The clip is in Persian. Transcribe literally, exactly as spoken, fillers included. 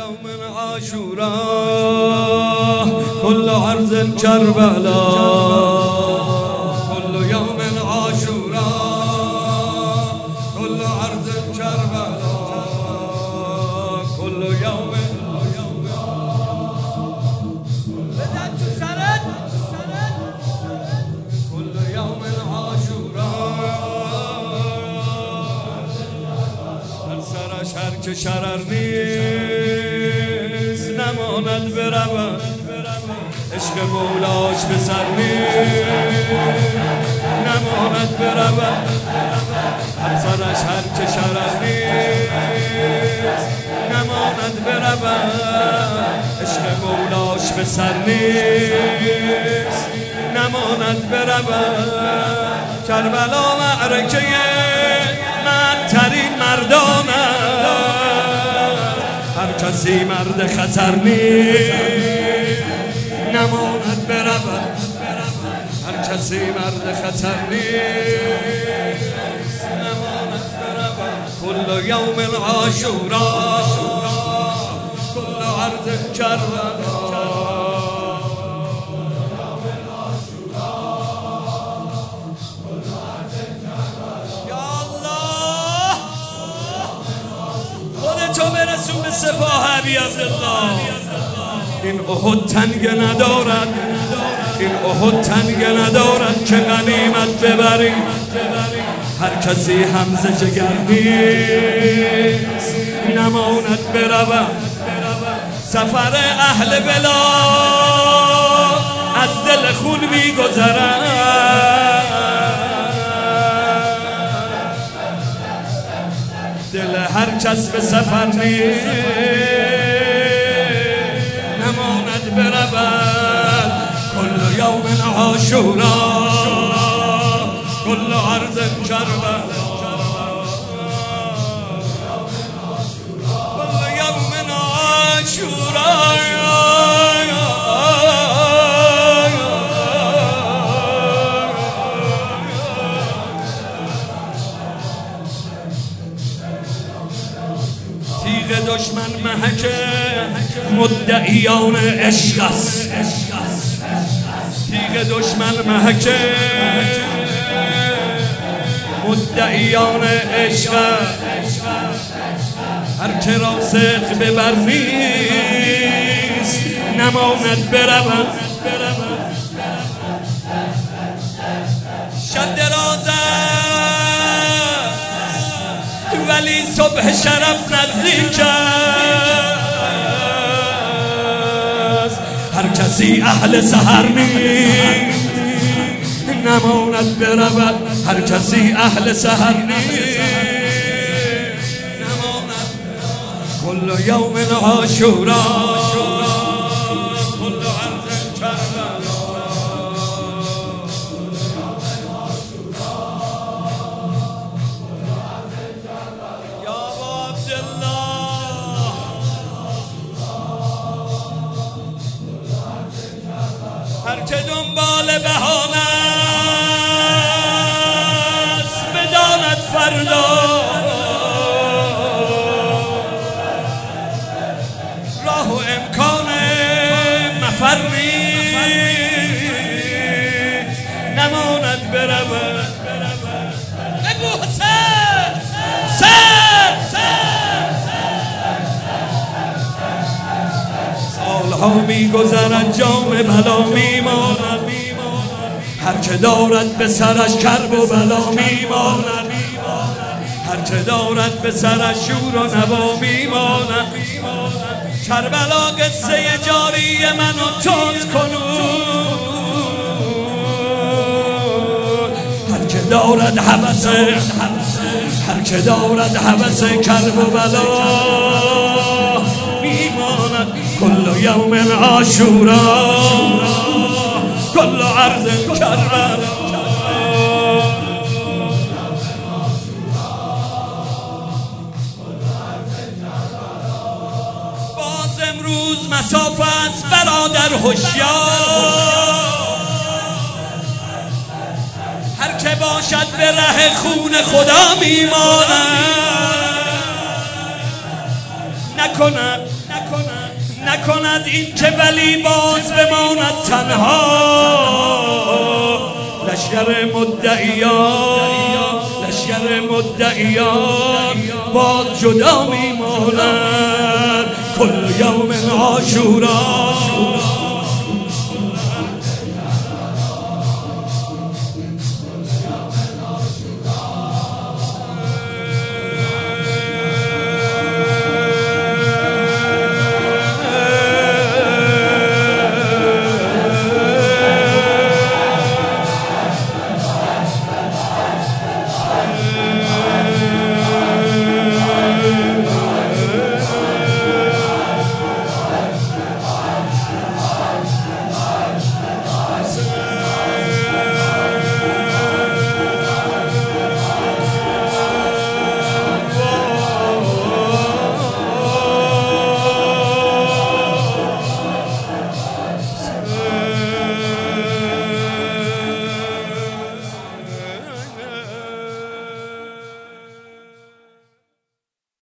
يوم عاشوراء كل عرض كربلاء كل يوم عاشوراء كل عرض كربلاء كل يوم كل يوم عاشوراء سرش هر که شرر نیست نماند برود عشق مولاش به سر نیست نماند برود هر سرش هر که شرر نیست نماند برود عشق مولاش به سر نیست نماند برود کربلا معرکه مردترین مردان هر کسی مرد خطر نیست نماند برود هر کسی مرد خطر نیست نماند برود کل یوم عاشوراء کل عرض کربلا تو برسون به سپاه ابی عبدالله این احد تنگ ندارد این احد تنگ ندارد که غنیمت ببریم هر کسی همزه جگر نیست نماند برود سفر اهل بلا از دل خون میگذرد دل هر کس به سفر نیست نماند برود کل یوم عاشوراء کل عرض کربلا کل یوم عاشوراء تیغ دشمن محک مدعیان عشق است تیغ دشمن محک مدعیان عشق هر که را صدق به بر نیست نماند برود شب دراز ولی صبح شرف نزدیک است هر کسی اهل سحر نیست نماند برود هر کسی اهل سحر نیست نماند کل یوم عاشوراء کل عرض کربلا هر که دنبال بهانه است بداند فردا راه و امکان مفر نیست نماند برود بگو حسین سالها میگذرد جام بلا میماند هر که دارد به سرش کرب و بلا میماند هر که دارد به سرش شور و نوا میماند کربلا قصه جاری من و توز کنون هر که دارد هوس هر که دارد هوس کرب و بلا میماند کل یوم عاشوراء کل عرض کربلا باز امروز مسافه است برادر هوشیار هر که باشد به ره خون خدا میماند نکند نزند این که ولی باز بماند تنها. لشکر مدعیان لشکر مدعیان باز جدا میمانند. کل یوم عاشورا